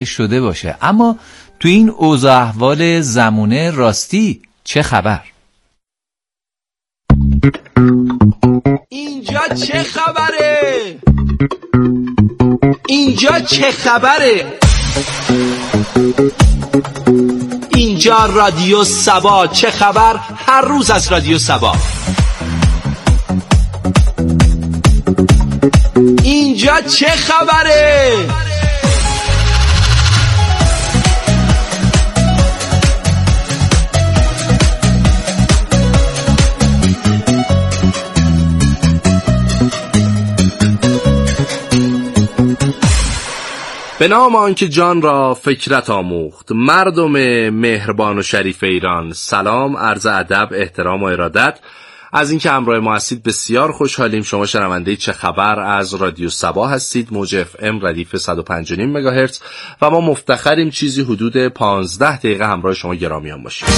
شده باشه. اما تو این اوضاع احوال زمونه راستی چه خبر؟ اینجا چه خبره؟ اینجا چه خبره؟ اینجا رادیو سبا. چه خبر؟ هر روز از رادیو سبا. اینجا چه خبره؟ به نام آنکه جان را فکرت آموخت، مردم مهربان و شریف ایران، سلام، عرض ادب، احترام و ارادت. از اینکه همراه ما هستید بسیار خوشحالیم. شما شنونده چه خبر از رادیو سبا هستید، موج اف ام ردیف 105.5 مگاهرتز و ما مفتخریم چیزی حدود 15 دقیقه همراه شما گرامیان باشیم.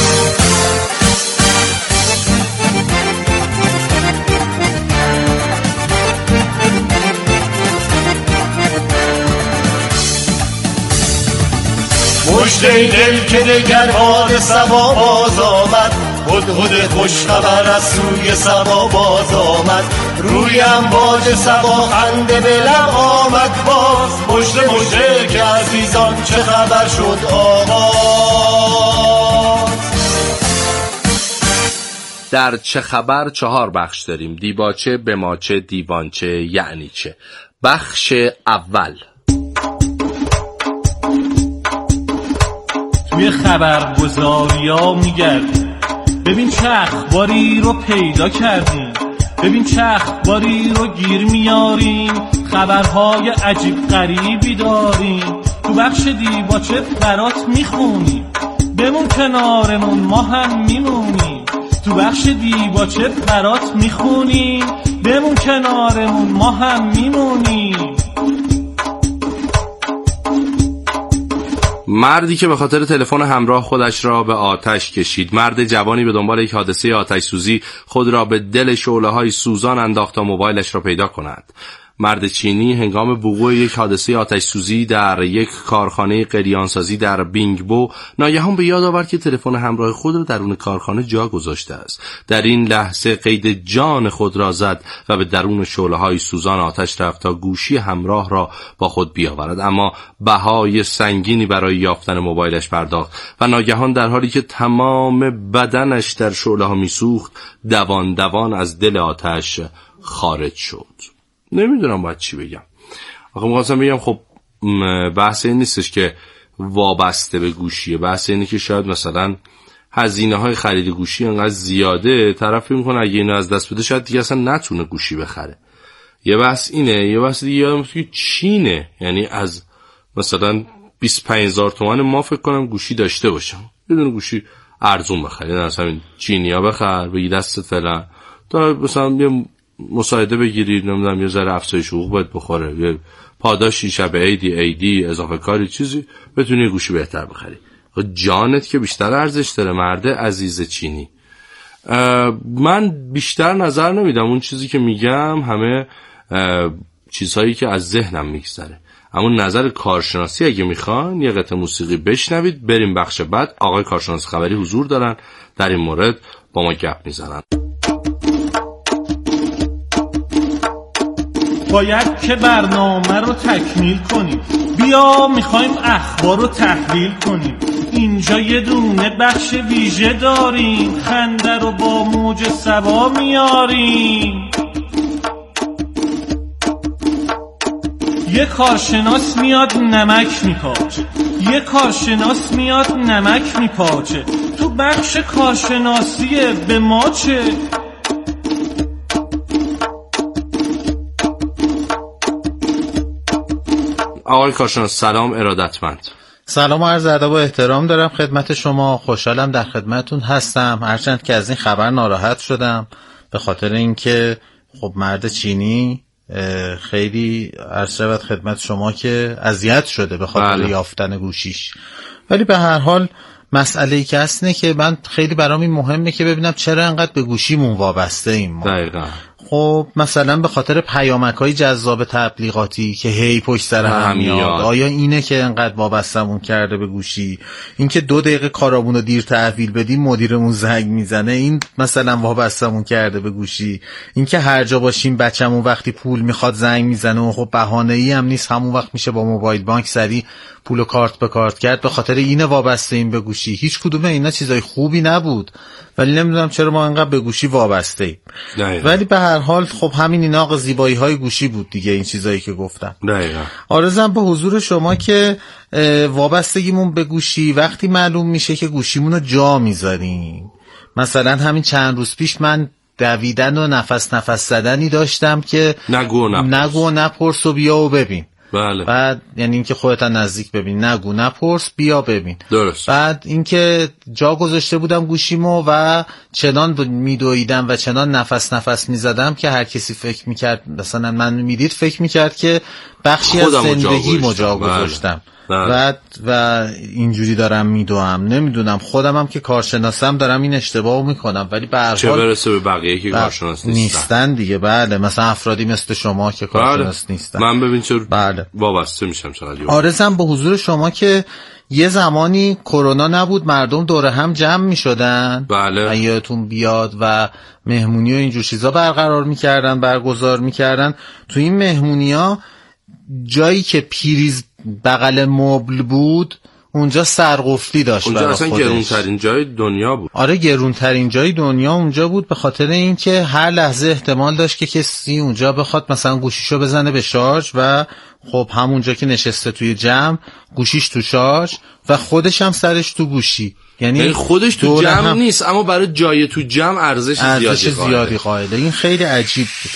مژده دل که دگر باد سبا باز آمد، هدهد خوش خبر از سوی سبا باز آمد. روی امواج سبا خنده به لب آمد باز. مژده مژده که عزیزان چه خبر شد آغاز. در چه خبر 4 بخش داریم: دیباچه، بماچه، دیوانچه، یعنی چه. بخش اول: توی خبرگزاریا میگردیم ببین چه اخباری رو پیدا کردیم، ببین چه اخباری رو گیر میاریم، خبرهای عجیب غریبی داریم. تو بخش دیباچه برات میخونیم، بمون کنارمون ما هم میمونیم. تو بخش دیباچه برات میخونیم، بمون کنارمون ما هم میمونیم. مردی که به خاطر تلفن همراه خودش را به آتش کشید. مرد جوانی به دنبال یک حادثه آتش سوزی خود را به دل شعله‌های سوزان انداخت تا موبایلش را پیدا کند. مرد چینی هنگام وقوع یک حادثه آتش سوزی در یک کارخانه قلیانسازی در بینگبو ناگهان به یاد آورد که تلفن همراه خود را درون کارخانه جا گذاشته است. در این لحظه قید جان خود را زد و به درون شعله‌های سوزان آتش رفت تا گوشی همراه را با خود بیاورد، اما بهای سنگینی برای یافتن موبایلش پرداخت و ناگهان در حالی که تمام بدنش در شعله‌ها میسوخت دوان دوان از دل آتش خارج شد. نمیدونم باید چی بگم. آخه می‌خواستم بگم خب بحث این نیستش که وابسته به گوشیه، بحث اینه که شاید مثلا هزینه‌های خرید گوشی انقدر زیاده طرف فکر می‌کنه اگه اینو از دست بده شاید دیگه اصلا نتونه گوشی بخره. یه بحث اینه. یه بحث دیگه یادم که چینه، یعنی از مثلا 25,000 تومان ما فکر کنم گوشی داشته باشم، یه دونه گوشی ارزون بخری، نه اصلا این چینی‌ها بخر بگی دستت فعلا تا مثلا یه مساعده بگیری، نمیدونم یه ذره افزایش حقوق باید بخوره، یه پاداشی شب عیدی اضافه کاری چیزی بتونی گوشی بهتر بخری. جانت که بیشتر ارزش داره مرد عزیز چینی. من بیشتر نظر نمیدم، اون چیزی که میگم همه چیزهایی که از ذهنم میگذره. اما نظر کارشناسی اگه میخوان یه قطعه موسیقی بشنوید، بریم بخش بعد. آقای کارشناس خبری حضور دارن، در این مورد با ما گپ میزنن. باید که برنامه رو تکمیل کنیم، بیا میخوایم اخبار رو تحلیل کنیم. اینجا یه دونه بخش ویژه داریم، خنده رو با موج سبا میاریم. یه کارشناس میاد نمک میپاچه، یه کارشناس میاد نمک میپاچه. تو بخش کارشناسیه به ما چه؟ آقای کارشناس سلام، ارادتمند. سلام و عرض ادب و احترام دارم خدمت شما. خوشحالم در خدمتون هستم، هرچند که از این خبر ناراحت شدم به خاطر اینکه خب مرد چینی خیلی عرض شود خدمت شما که اذیت شده به خاطر یافتن گوشیش. ولی به هر حال مسئله‌ای که هست اینه که من خیلی برام این مهمه که ببینم چرا انقدر به گوشیمون وابسته ایم ما. دقیقاً. خب مثلا به خاطر پیامک‌های جذاب تبلیغاتی که هی پشت سر هم میاد، آیا اینه که انقدر وابستمون کرده به گوشی؟ اینکه 2 دقیقه کارامونو دیر تحویل بدیم مدیرمون زنگ میزنه، این مثلا وابستمون کرده به گوشی؟ اینکه هر جا باشیم بچه‌مون وقتی پول میخواد زنگ میزنه و خب بهانه‌ای هم نیست، همون وقت میشه با موبایل بانک سری پولو کارت به کارت کرد، به خاطر اینه وابسته این به گوشی. هیچ کدوم اینا چیزای خوبی نبود، ولی نمیدونم چرا ما اینقدر به گوشی وابسته ایم. ولی به هر حال خب همین اینا زیبایی های گوشی بود دیگه، این چیزایی که گفتم. دقیقاً. آرزوام به حضور شما که وابستگیمون به گوشی وقتی معلوم میشه که گوشیمونو جا میذاریم. مثلا همین چند روز پیش من دویدن و نفس زدنی داشتم که نگو نپرس و بیا و ببین. بله. بعد یعنی اینکه خودت نزدیک ببین، نگو نپرس بیا ببین. درست. بعد اینکه جا گذاشته بودم گوشیمو و چنان میدویدم و چنان نفس میزدم که هر کسی فکر میکرد، مثلا من میدید فکر میکرد که بخشی از زندگی جا گذاشتم. و اینجوری دارم میدوام. نمیدونم، خودمم که کارشناسم دارم این اشتباهو میکنم، ولی به هر حال چه برسه به بقیه که کارشناس نیستن دیگه. بله، مثلا افرادی مثل شما که کارشناس نیستن. من ببین چه وابسته میشم چقدر. آرزوام به حضور شما که یه زمانی کرونا نبود، مردم دور هم جمع میشدن. بله. یادتون بیاد و مهمونی و اینجور چیزا برگزار میکردن. تو این مهمونی‌ها جایی که پیریز بغل مبل بود اونجا سرقفلی داشت. اونجا اصلا گرونترین جای دنیا بود. آره گرونترین جای دنیا اونجا بود، به خاطر اینکه هر لحظه احتمال داشت که کسی اونجا بخواد مثلا گوشیشو بزنه به شارژ و خب همونجا که نشسته توی جمع گوشیش تو شارژ و خودش هم سرش تو گوشی. یعنی خودش تو جمع نیست اما برای جای تو جمع ارزش زیادی قائله. این خیلی عجیب بود.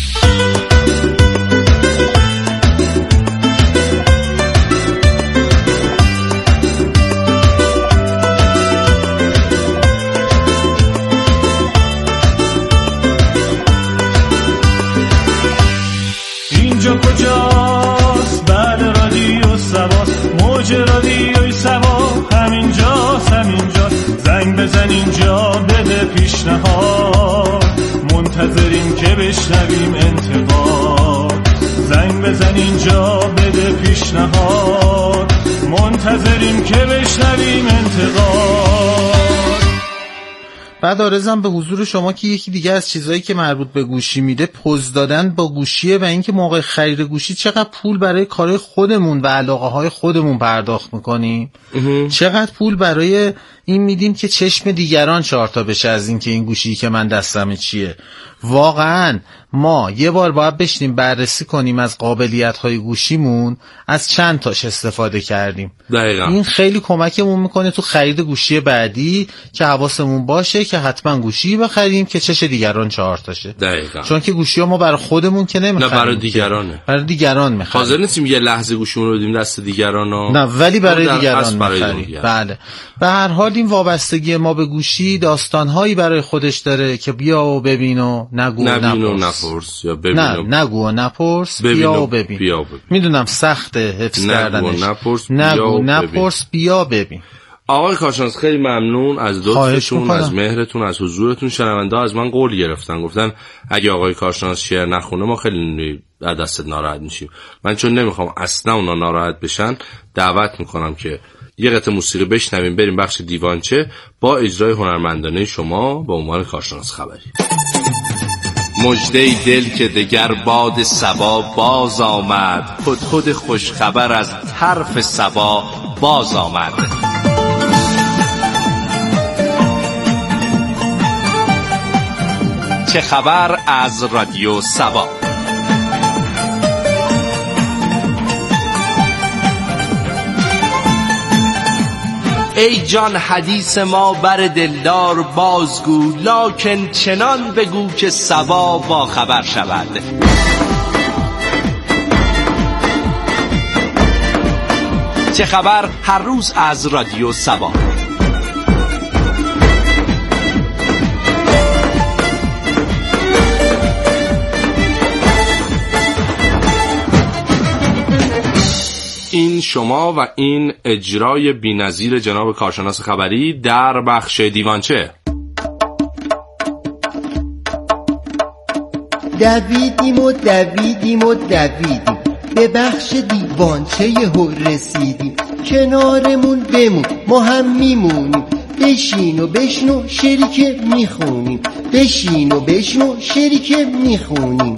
اینجا کجاست؟ بعد رادیو سباس، موج رادیوی سبا همینجاست. زنگ بزن اینجا بده پیشنهاد، منتظریم که بشنویم انتقاد. زنگ بزن اینجا بده پیشنهاد، منتظریم که بشنویم انتقاد. بعد آرزوام به حضور شما که یکی دیگه از چیزایی که مربوط به گوشی میده پوز دادن با گوشیه و اینکه موقع خرید گوشی چقدر پول برای کارهای خودمون و علاقه‌های خودمون پرداخت میکنیم، چقدر پول برای این میدیم که چشم دیگران چارتا بشه از اینکه این گوشی که من دستمه چیه. واقعا ما یه بار باید بشینیم بررسی کنیم از قابلیت‌های گوشیمون از چند تاش استفاده کردیم. دقیقا. این خیلی کمکمون میکنه تو خرید گوشی بعدی که حواسمون باشه که حتما گوشی بخریم که چش دیگران 4 تاشه. دقیقا. چون که گوشی‌ها ما برای خودمون که نمیخریم، نه برای دیگرانه. برای دیگران میخریم. حاضر نیستیم یه لحظه گوشیمون رو بدیم دست دیگران. نه ولی برای دیگران میخریم. بله. به هر حال این وابستگی ما به گوشی داستان‌هایی برای خودش داره که بیا و ببین و نگو نپرس یا ببین. نه نگو و نپرس، بیا و ببین. میدونم سخته حفظ کردنش. نگو نپرس بیا ببین. آقای کارشناس خیلی ممنون از لطفتون، از مهرتون، از حضورتون. شنونده از من قول گفتن اگه آقای کارشناس شعر نخونه ما خیلی از دستت ناراحت میشیم. من چون نمیخوام اصلا اونا ناراحت بشن دعوت میکنم که یه قطعه موسیقی بشنویم، بریم بخش دیوانچه با اجرای هنرمندانه شما به عنوان کارشناس خبری. مژده دل که دگر باد صبا باز آمد، هدهد خوش خبر از طرف صبا باز آمد. چه خبر از رادیو صبا؟ ای جان حدیث ما بر دلدار بازگو، لکن چنان بگو که صبا با خبر شود. چه خبر هر روز از رادیو صبا. این شما و این اجرای بی‌نظیر جناب کارشناس خبری در بخش دیوانچه. دویدیم و دویدیم و دویدیم، به بخش دیوانچه یهو رسیدیم. کنارمون بمون ما هم میمونیم، بشین و بشنو شعری که میخونیم، بشین و بشنو شعری که میخونیم.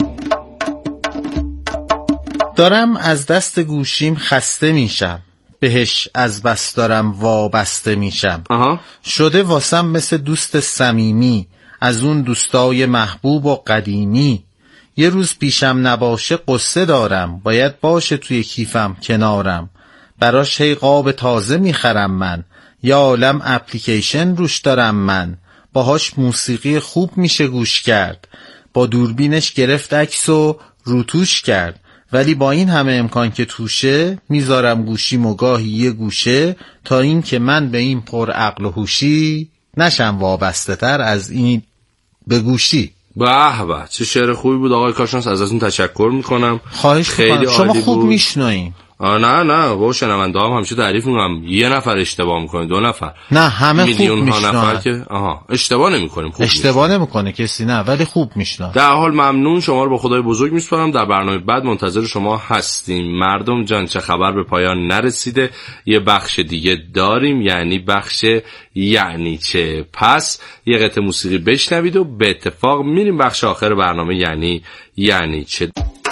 دارم از دست گوشیم خسته میشم، بهش از بس دارم وابسته میشم. شده واسم مثل دوست صمیمی، از اون دوستای محبوب و قدیمی. یه روز پیشم نباشه قصه دارم، باید باشه توی کیفم کنارم. براش هی قاب تازه میخرم من، یا عالم اپلیکیشن روش دارم من. باهاش موسیقی خوب میشه گوش کرد، با دوربینش گرفت عکس و روتوش کرد. ولی با این همه امکان که توشه، میذارم گوشیم و گاهی یه گوشه، تا این که من به این پر عقل و هوشی نشم وابسته تر از این به گوشی. به به، چه شعر خوبی بود آقای کارشناس، ازتون تشکر میکنم. خواهش میکنم، شما خوب میشنوین. نه با شنونده هم همیشه تعریف میکنم، یه نفر اشتباه میکنه، 2 نفر، نه همه خوب میلیون ها میشنن. نفر که اشتباه نمیکنیم، خوب اشتباه نمیکنه کسی، نه ولی خوب میشنن. در حال ممنون، شما رو به خدای بزرگ میسپارم. در برنامه بعد منتظر شما هستیم. مردم جان چه خبر به پایان نرسیده، یه بخش دیگه داریم، یعنی بخش یعنی چه. پس یه قطعه موسیقی بشنوید و به اتفاق میریم بخش آخر برنامه، یعنی چه.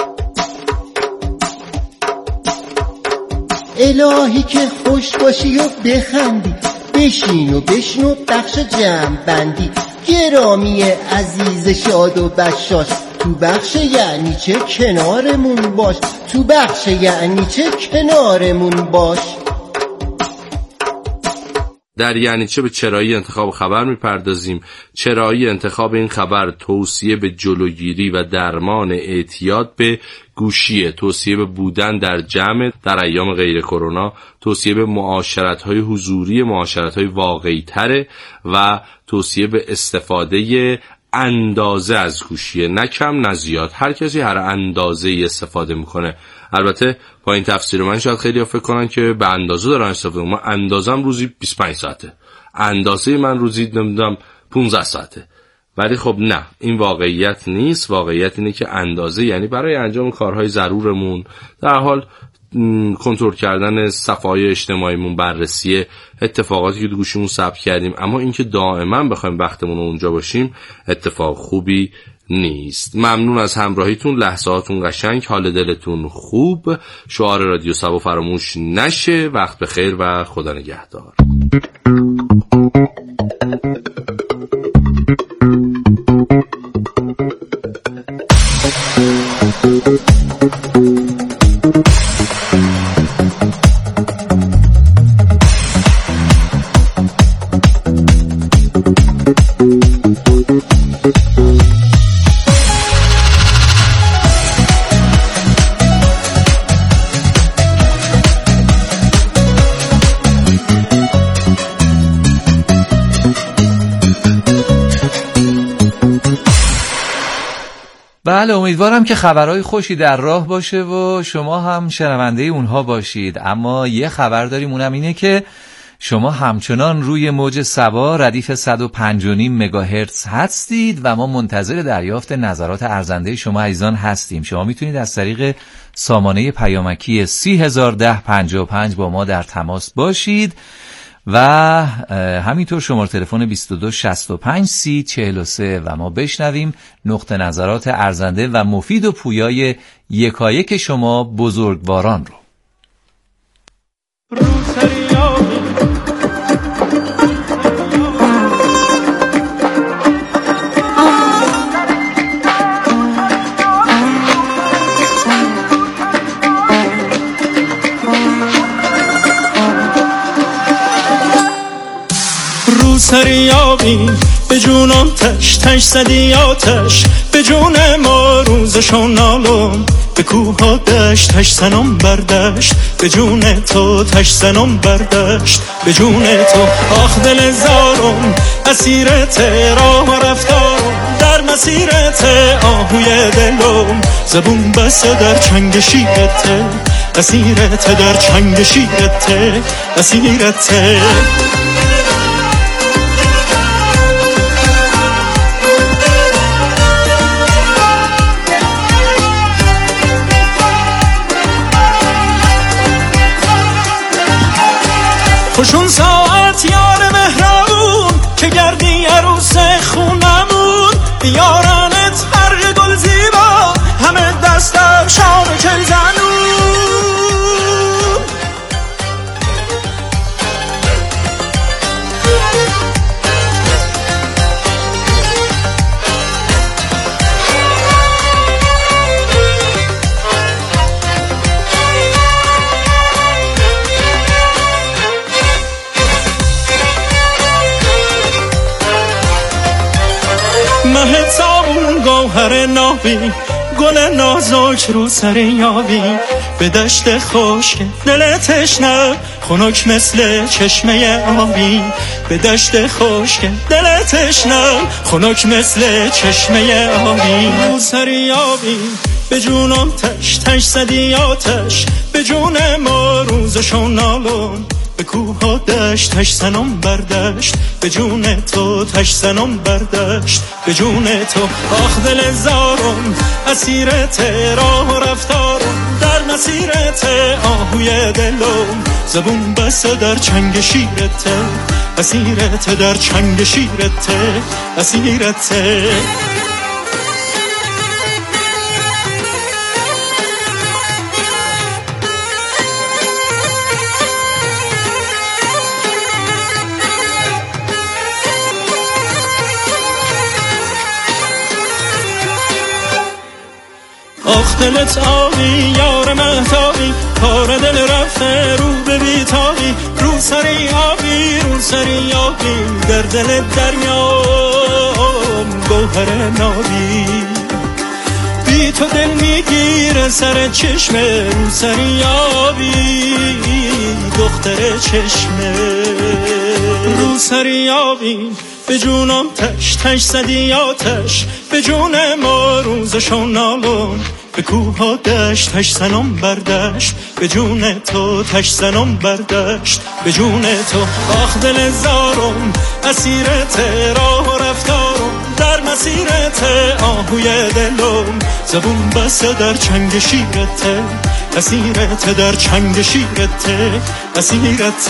الهی که خوش باشی و بخندی، بشین و بشنو بخش جمع بندی. گرامی عزیز شاد و بشاش، تو بخش یعنی چه کنارمون باش، تو بخش یعنی چه کنارمون باش. در یعنی چه به چرایی انتخاب خبر میپردازیم. چرایی انتخاب این خبر توصیه به جلوگیری و درمان اعتیاد به گوشیه، توصیه به بودن در جمع در ایام غیر کرونا، توصیه به معاشرت‌های حضوری، معاشرت‌های واقعی‌تره و توصیه به استفاده اندازه از گوشیه، نه کم نه زیاد. هر کسی هر اندازه‌ای استفاده میکنه. البته با این تفسیر من شاید خیلی فکر کنن که به اندازه دارن استفاده میکنن. من اندازم روزی 25 ساعته، اندازه من روزی نمیدونم 15 ساعته. ولی خب نه، این واقعیت نیست. واقعیت اینه که اندازه یعنی برای انجام کارهای ضرورمون، در حال کنترل کردن صفای اجتماعیمون، بررسی اتفاقاتی که تو گوشیمون ثبت کردیم. اما اینکه دائما بخوایم وقتمون رو اونجا باشیم اتفاق خوبی نیست. ممنون از همراهیتون، لحظاتون قشنگ، حال دلتون خوب. شعار رادیو سبا فراموش نشه. وقت بخیر و خدا نگهدار. بله، امیدوارم که خبرهای خوشی در راه باشه و شما هم شنونده اونها باشید. اما یه خبر داریم، اونم اینه که شما همچنان روی موج سبا ردیف 105.5 مگاهرتز هستید و ما منتظر دریافت نظرات ارزنده شما عزیزان هستیم. شما میتونید از طریق سامانه پیامکی 301055 با ما در تماس باشید و همینطور شماره تلفن 22653043 و ما بشنویم نقطه نظرات ارزنده و مفید و پویای یکایک شما بزرگواران رو. سریابی به جونم تش تش زدی آتش، به جون ما روزشون نالم، به کوه ها دشت تش زنم بردشت، به جون تو تش زنم بردشت، به جون تو آخ دل زارم، اسیرت راه و رفتارم، در مسیرت آهوی دلم، زبون بسته در چنگ شیرت، اسیرت در چنگ شیرت، اسیرت. خوشون ساعت یار مهربون که گردی عروس خونمون بیارنت هر گل زیبا همه دستم شام چل زنون. مه تابون گوهر نابی گل نازک رو سر یابی به دشت خشک دل تشنه خنک مثل چشمه آبی به دشت خشک دل تشنه خنک مثل چشمه آبی رو سر یابی به جونم تش تش زدی آتش به جون ما روزشون نالون به کوه ها دشت تش زنم بردشت به جون تو تش زنم بردشت به جون تو آخ دل زارم اسیرت راه و رفتارم در مسیرت آهوی دلم زبون بسته در چنگ شیرت اسیرت در چنگ شیرت اسیرت. آخ دلت آبی یار مهتابی کار دل رفته رو به بیتابی رو سری آبی رو سری آبی در دل دریام گوهر نابی بی تو دل میگیره سر چشمه رو سری آبی دختر چشمه رو سری آبی به جونم تش تش زدی آتش به جون ما روزشون نالون به کوه ها دشت تش زنم بردشت به جون تو تش زنم بردشت به جون تو آخ دل زارم اسیرت راه و رفتارم در مسیرت آهوی دلم زبون بسته در چنگ شیرت اسیرت در چنگ شیرت اسیرت.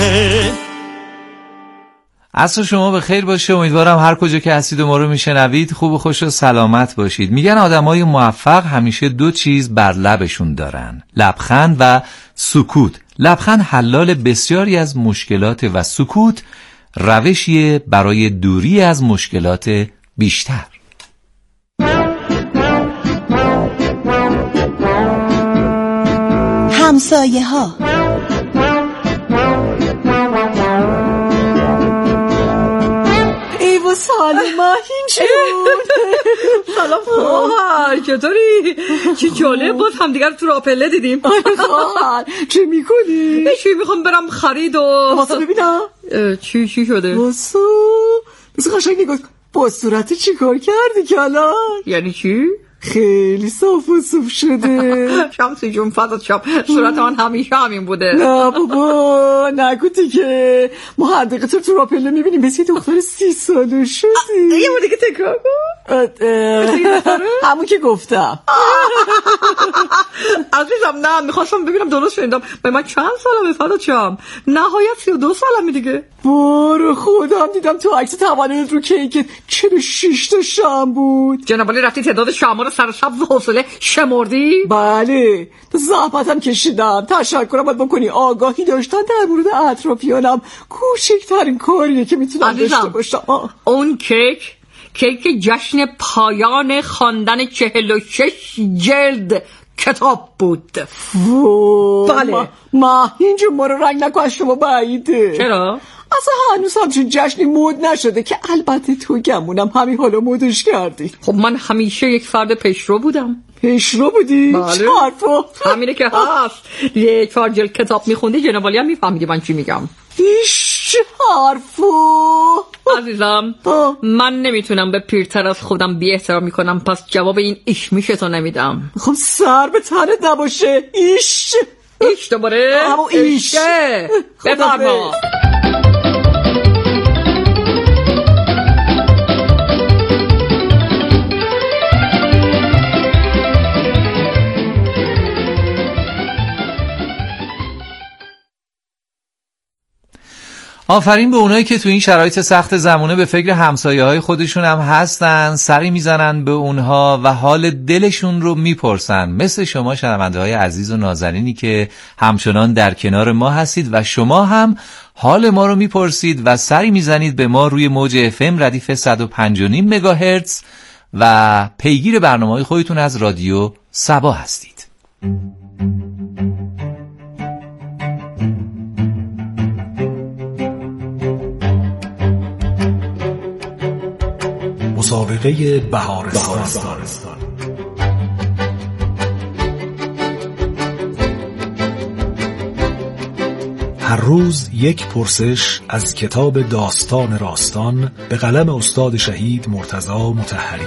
عصر شما به خیر باشه. امیدوارم هر کجا که هستید و ما رو میشنوید خوب و خوش و سلامت باشید. میگن آدمای موفق همیشه دو چیز بر لبشون دارن، لبخند و سکوت. لبخند حلال بسیاری از مشکلات و سکوت روشیه برای دوری از مشکلات بیشتر. همسایه ها. ماهین شد. سلام خواهر، چطوری؟ چه جالب، باز همدیگر تو راپله دیدیم. خواهر چه میکنی؟ چی میخوام برم خرید و واسه ببینم چی شده؟ واسه قشنگ نگاه با صورت چی کار کردی که الان؟ یعنی چی؟ خیلی صاف و صوف شده. شمسی جون فضت شب، صورت من همیشه همین بوده. نه بابا نگوتی که ما هر دقیقه تو راپله میبینیم مثل دختر 30 ساله شدی. یه بار دیگه تکرار کن. همون که گفتم. عزیزم نه میخواستم ببینم درست شنیدم. به من چند سالمه فضت شم؟ نهایت 32 سالمه دیگه. بارو خودم دیدم تو عکس تولدت رو کیکت 46 تا شم بود. جنابالی رفتی تعداد شم‌ها رو سر سبز و حوصله شمردی؟ بله زحمتم کشیدم. تشکرم باید بکنی. آگاهی داشتن در مورد اطرافیانم کوچکترین کاریه که میتونم داشته باشم. اون کیک جشن پایان خواندن 46 جلد کتاب بود. بله اینجا ما رو رنگ نکن، از شما بعیده. چرا؟ اصلا هنوز همچین جشنی مود نشده که البته تو گمونم همین حالا مودش کردی. خب من همیشه یک فرد پیشرو بودم. پیشرو بودی؟ بله. چه حرفا؟ همینه که هست. یک 4 جلد کتاب میخوندی جنابالی هم میفهمیدی من چی میگم. چه حرفا؟ عزیزم من نمیتونم به پیرتر از خودم بی احترام میکنم، پس جواب این ایش میشتو نمیدم. خب سر به تنت نباشه. ایش دوباره؟ همون ایش. بفرما. آفرین به اونایی که تو این شرایط سخت زمانه به فکر همسایه‌های خودشون هم هستن، سری میزنن به اونها و حال دلشون رو میپرسن، مثل شما شنونده‌های عزیز و نازنینی که همچنان در کنار ما هستید و شما هم حال ما رو میپرسید و سری میزنید به ما روی موج FM ردیف 105.5 مگاهرتز و پیگیر برنامه‌های خودتون از رادیو صبا هستید. مسابقه بهارستان. هر روز یک پرسش از کتاب داستان راستان به قلم استاد شهید مرتضی مطهری.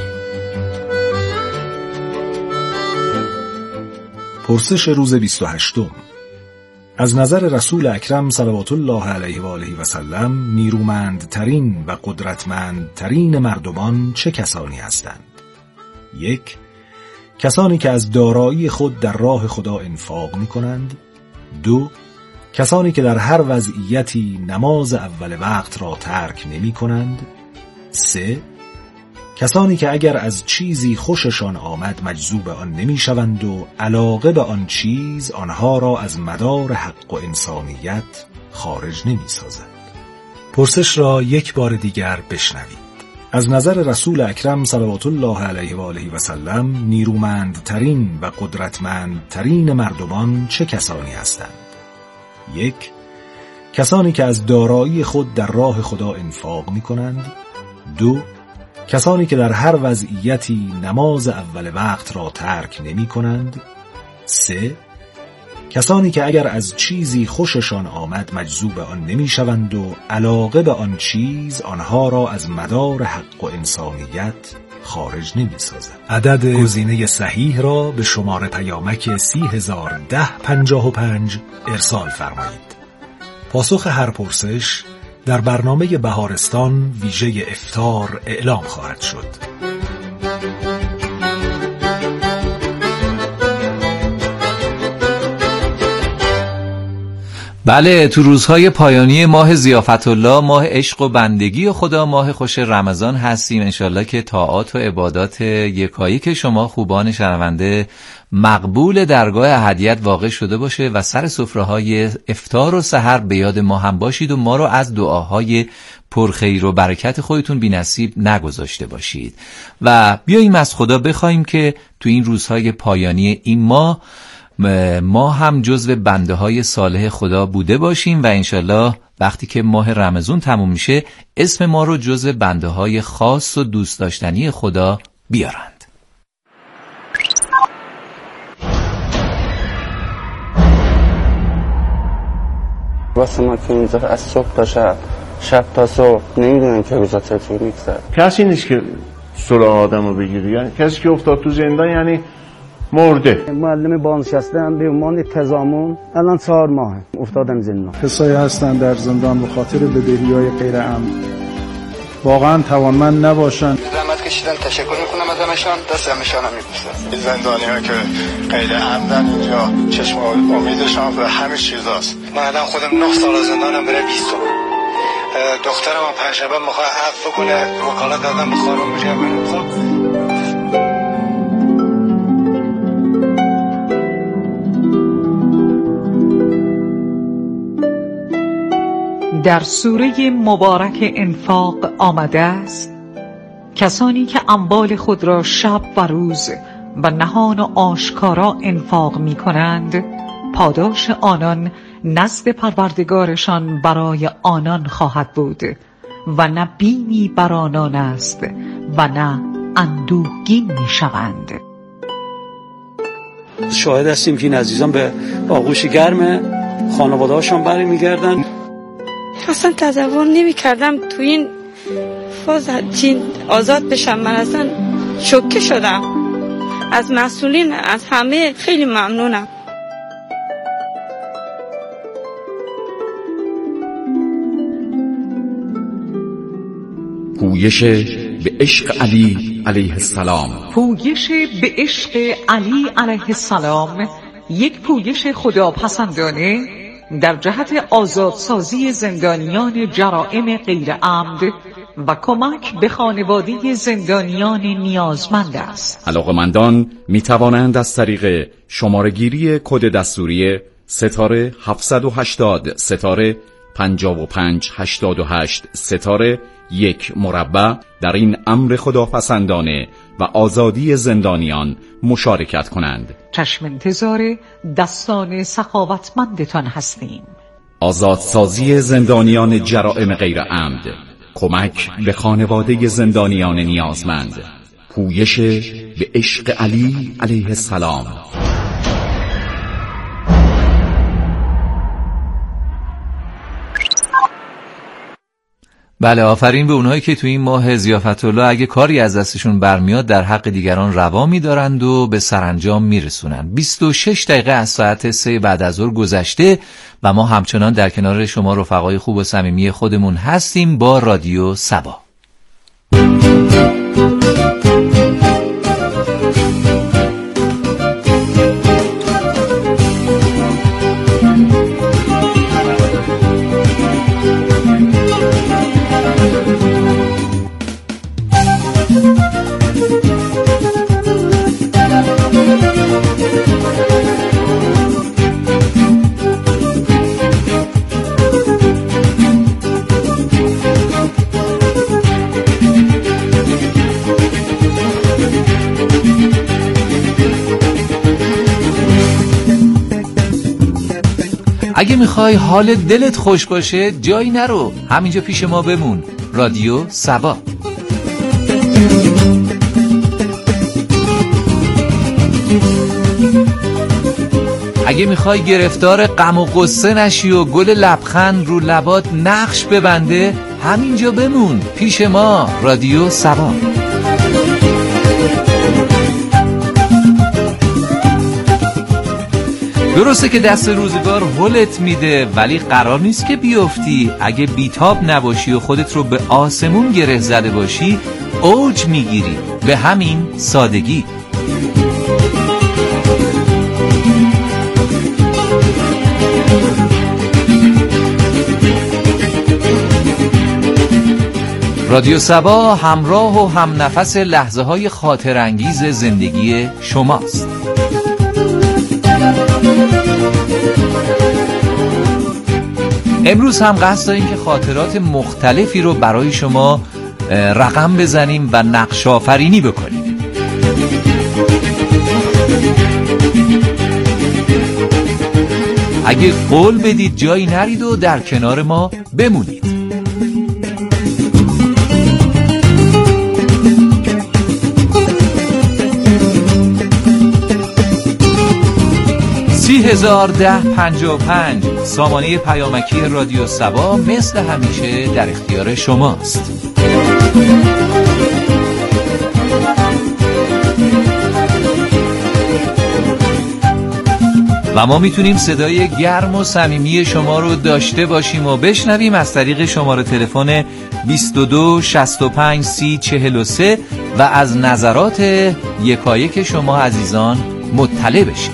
پرسش روز 28. از نظر رسول اکرم صلوات الله علیه و آله و سلم نیرومندترین و قدرتمندترین مردمان چه کسانی هستند؟ 1. کسانی که از دارایی خود در راه خدا انفاق می کنند. 2. کسانی که در هر وضعیتی نماز اول وقت را ترک نمی کنند. 3. کسانی که اگر از چیزی خوششان آمد مجذوب آن نمی شوند و علاقه به آن چیز آنها را از مدار حق و انسانیت خارج نمی سازند. پرسش را یک بار دیگر بشنوید. از نظر رسول اکرم صلوات الله علیه و آله و سلم نیرومندترین و قدرتمندترین مردمان چه کسانی هستند؟ 1. کسانی که از دارایی خود در راه خدا انفاق می کنند. 2. کسانی که در هر وضعیتی نماز اول وقت را ترک نمی کنند. 3. کسانی که اگر از چیزی خوششان آمد مجذوب آن نمی شوند و علاقه به آن چیز آنها را از مدار حق و انسانیت خارج نمی سازند. عدد گزینه صحیح را به شماره پیامک 301055 ارسال فرمایید. پاسخ هر پرسش در برنامه بهارستان ویژه افطار اعلام خواهد شد. بله، تو روزهای پایانی ماه ضیافت الله، ماه عشق و بندگی خدا، ماه خوش رمضان هستیم. انشالله که طاعات و عبادات یکایی که شما خوبان شنونده مقبول درگاه احدیت واقع شده باشه و سر سفره‌های افطار و سحر به یاد ما هم باشید و ما رو از دعاهای پرخیر و برکت خودتون بی‌نصیب نگذاشته باشید و بیاییم از خدا بخوایم که تو این روزهای پایانی این ما هم جزو بنده های صالح خدا بوده باشیم و انشالله وقتی که ماه رمضان تموم میشه اسم ما رو جزو بنده های خاص و دوست داشتنی خدا بیارند. واسه ما که اینجا از صبح تا شب تا صبح نمیدونن که روزا چطور میگذره. کسی نیست که سراغ آدمو بگیره، یعنی کسی که افتاد تو زندان یعنی مرده. معلم بازنشسته‌ام به عنوان تضامن الان 4 ماه افتادم زندان. کسایی هستن در زندان به خاطر بدهی‌های غیر عمد واقعا توانمند نباشن. زحمت کشیدن، تشکر میکنم از همشان، دست همشان هم میبوسم. این زندانی‌ها که غیر عمدن اینجا چشم امیدشان به همه چیزاست. من الان خودم 9 سال زندانم بره 20 سال. دخترم هم پنجشنبه میخواد عفو کنه، وکالت دادم به خانم میگم در سوره مبارک انفاق آمده است: کسانی که اموال خود را شب و روز و نهان و آشکارا انفاق می کنند پاداش آنان نزد پروردگارشان برای آنان خواهد بود و نه بیمی بر آنان است و نه اندوهگین می شوند. شاهد هستیم که این عزیزان به آغوش گرم خانواده هاشون بری می گردن. اصلا تصور نمی کردم تو این فاز آزاد بشم. من اصلا شوکه شدم. از مسئولین، از همه خیلی ممنونم. پویش به عشق علی علیه السلام. پویش به عشق علی علیه السلام یک پویش خداپسندانه در جهت آزادسازی زندانیان جرائم غیر عمد و کمک به خانواده زندانیان نیازمند است. علاقه‌مندان می توانند از طریق شماره‌گیری کد دستوری ستاره 780 ستاره 5588 ستاره 1 مربع در این امر خداپسندانه و آزادی زندانیان مشارکت کنند. چشم انتظار دستان سخاوتمندتان هستیم. آزادسازی زندانیان جرائم غیر عمد، کمک به خانواده زندانیان نیازمند، پویش به عشق علی علیه السلام. بله، آفرین به اونهایی که تو این ماه ضیافت الله اگه کاری از دستشون برمیاد در حق دیگران روا می‌دارند و به سرانجام میرسونن. 26 دقیقه از ساعت 3 بعد از ظهر گذشته و ما همچنان در کنار شما رفقای خوب و صمیمی خودمون هستیم با رادیو سبا. اگه میخوای حال دلت خوش باشه جایی نرو، همینجا پیش ما بمون. رادیو سبا. اگه میخوای گرفتار غم و غصه نشی و گل لبخند رو لبات نقش ببنده همینجا بمون پیش ما. رادیو سبا. درسته که دست روزگار هلت میده ولی قرار نیست که بیفتی. اگه بیتاب نباشی و خودت رو به آسمون گره زده باشی اوج میگیری، به همین سادگی. رادیو سبا همراه و هم نفس لحظه های خاطر انگیز زندگی شماست. امروز هم قصد داریم که خاطرات مختلفی رو برای شما رقم بزنیم و نقش آفرینی بکنیم. اگه قول بدید جایی نرید و در کنار ما بمونید. $30,010.55 سامانه پیامکی رادیو سبا مثل همیشه در اختیار شماست. و ما میتونیم صدای گرم و صمیمی شما رو داشته باشیم و بشنویم از طریق شماره تلفن 22 65 30 43 و از نظرات یکایک شما عزیزان مطلع بشیم.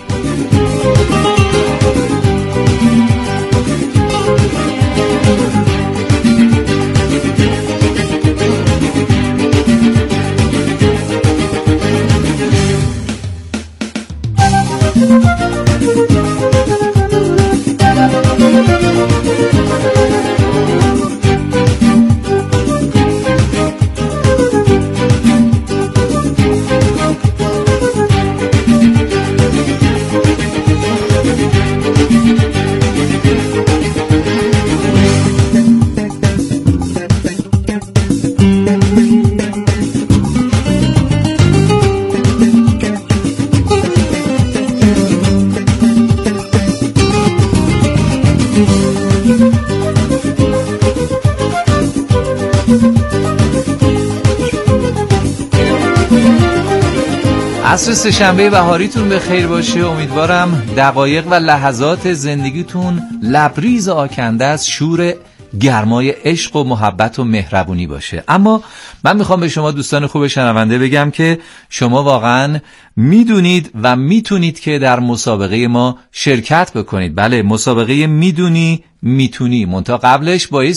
عصر سه‌شنبه بهاریتون به خیر باشه. امیدوارم دقایق و لحظات زندگیتون لبریز آکنده از شور گرمای عشق و محبت و مهربونی باشه. اما من میخوام به شما دوستان خوب شنونده بگم که شما واقعا میدونید و میتونید که در مسابقه ما شرکت بکنید. بله، مسابقه میدونی میتونی، منتها قبلش باید